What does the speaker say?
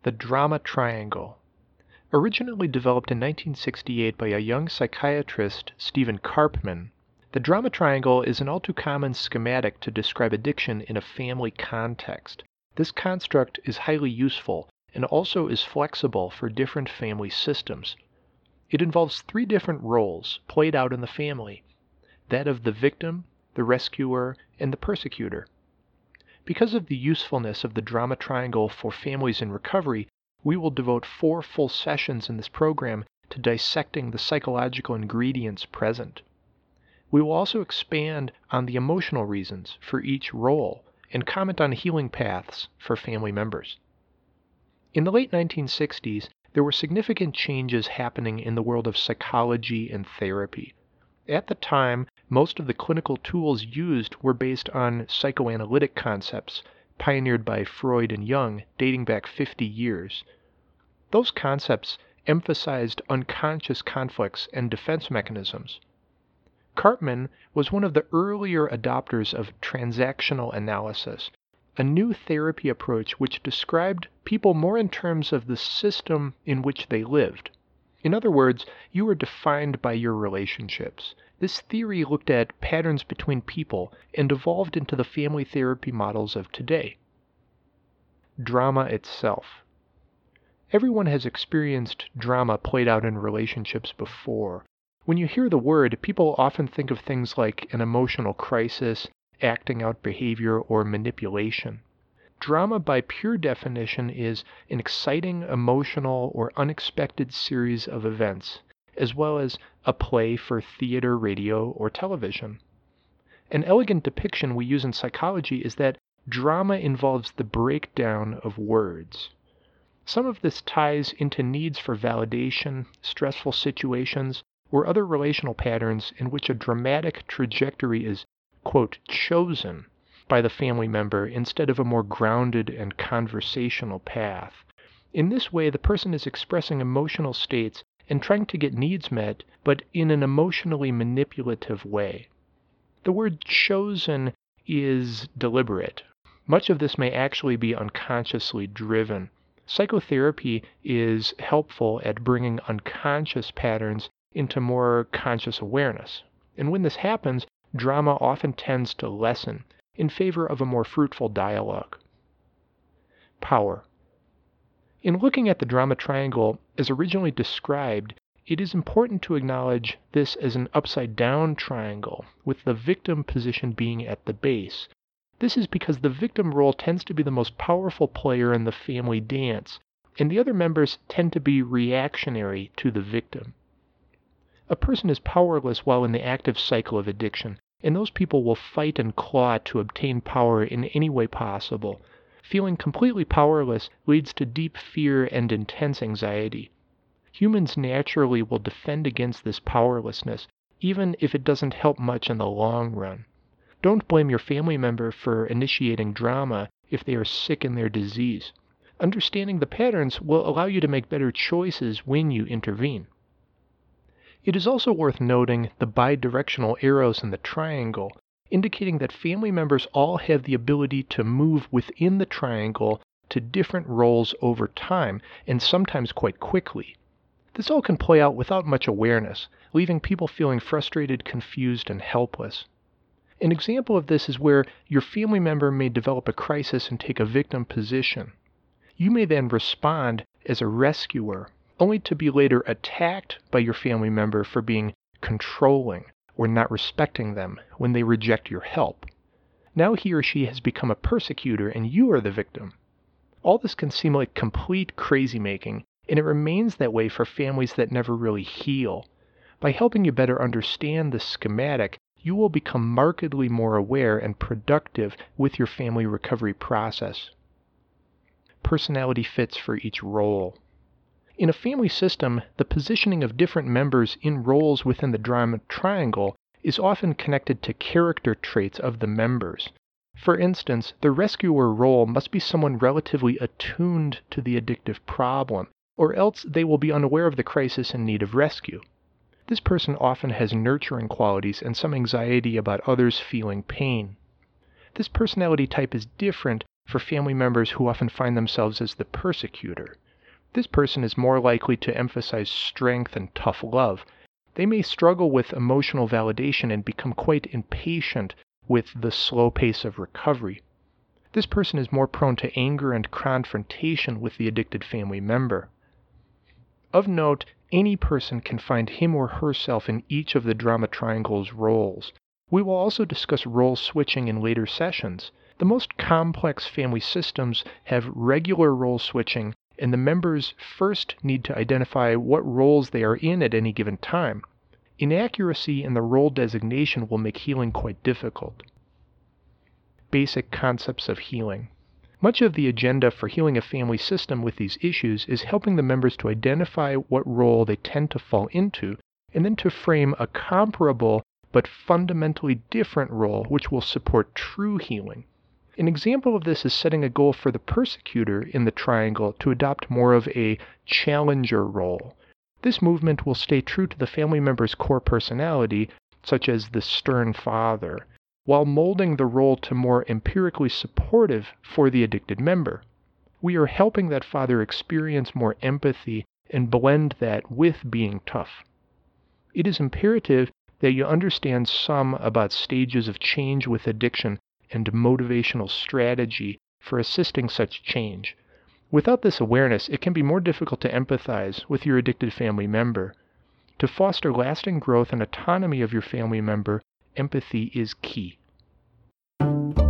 The drama triangle. Originally developed in 1968 by a young psychiatrist, Stephen Karpman, the drama triangle is an all too common schematic to describe addiction in a family context. This construct is highly useful and also is flexible for different family systems. It involves three different roles played out in the family: that of the victim, the rescuer, and the persecutor. Because of the usefulness of the drama triangle for families in recovery, we will devote 4 full sessions in this program to dissecting the psychological ingredients present. We will also expand on the emotional reasons for each role and comment on healing paths for family members. In the late 1960s, there were significant changes happening in the world of psychology and therapy. At the time, most of the clinical tools used were based on psychoanalytic concepts, pioneered by Freud and Jung, dating back 50 years. Those concepts emphasized unconscious conflicts and defense mechanisms. Karpman was one of the earlier adopters of transactional analysis, a new therapy approach which described people more in terms of the system in which they lived. In other words, you are defined by your relationships. This theory looked at patterns between people and evolved into the family therapy models of today. Drama itself. Everyone has experienced drama played out in relationships before. When you hear the word, people often think of things like an emotional crisis, acting out behavior, or manipulation. Drama, by pure definition, is an exciting, emotional, or unexpected series of events, as well as a play for theater, radio, or television. An elegant depiction we use in psychology is that drama involves the breakdown of words. Some of this ties into needs for validation, stressful situations, or other relational patterns in which a dramatic trajectory is, quote, chosen by the family member instead of a more grounded and conversational path. In this way, the person is expressing emotional states and trying to get needs met, but in an emotionally manipulative way. The word chosen is deliberate. Much of this may actually be unconsciously driven. Psychotherapy is helpful at bringing unconscious patterns into more conscious awareness. And when this happens, drama often tends to lessen in favor of a more fruitful dialogue. Power. In looking at the drama triangle as originally described, it is important to acknowledge this as an upside-down triangle, with the victim position being at the base. This is because the victim role tends to be the most powerful player in the family dance, and the other members tend to be reactionary to the victim. A person is powerless while in the active cycle of addiction, and those people will fight and claw to obtain power in any way possible. Feeling completely powerless leads to deep fear and intense anxiety. Humans naturally will defend against this powerlessness, even if it doesn't help much in the long run. Don't blame your family member for initiating drama if they are sick in their disease. Understanding the patterns will allow you to make better choices when you intervene. It is also worth noting the bidirectional arrows in the triangle, indicating that family members all have the ability to move within the triangle to different roles over time, and sometimes quite quickly. This all can play out without much awareness, leaving people feeling frustrated, confused, and helpless. An example of this is where your family member may develop a crisis and take a victim position. You may then respond as a rescuer, only to be later attacked by your family member for being controlling or not respecting them when they reject your help. Now he or she has become a persecutor and you are the victim. All this can seem like complete crazy-making, and it remains that way for families that never really heal. By helping you better understand the schematic, you will become markedly more aware and productive with your family recovery process. Personality fits for each role. In a family system, the positioning of different members in roles within the drama triangle is often connected to character traits of the members. For instance, the rescuer role must be someone relatively attuned to the addictive problem, or else they will be unaware of the crisis and need of rescue. This person often has nurturing qualities and some anxiety about others feeling pain. This personality type is different for family members who often find themselves as the persecutor. This person is more likely to emphasize strength and tough love. They may struggle with emotional validation and become quite impatient with the slow pace of recovery. This person is more prone to anger and confrontation with the addicted family member. Of note, any person can find him or herself in each of the drama triangle's roles. We will also discuss role switching in later sessions. The most complex family systems have regular role switching, and the members first need to identify what roles they are in at any given time. Inaccuracy in the role designation will make healing quite difficult. Basic concepts of healing. Much of the agenda for healing a family system with these issues is helping the members to identify what role they tend to fall into, and then to frame a comparable but fundamentally different role which will support true healing. An example of this is setting a goal for the persecutor in the triangle to adopt more of a challenger role. This movement will stay true to the family member's core personality, such as the stern father, while molding the role to more empirically supportive for the addicted member. We are helping that father experience more empathy and blend that with being tough. It is imperative that you understand some about stages of change with addiction and motivational strategy for assisting such change. Without this awareness, it can be more difficult to empathize with your addicted family member. To foster lasting growth and autonomy of your family member, empathy is key.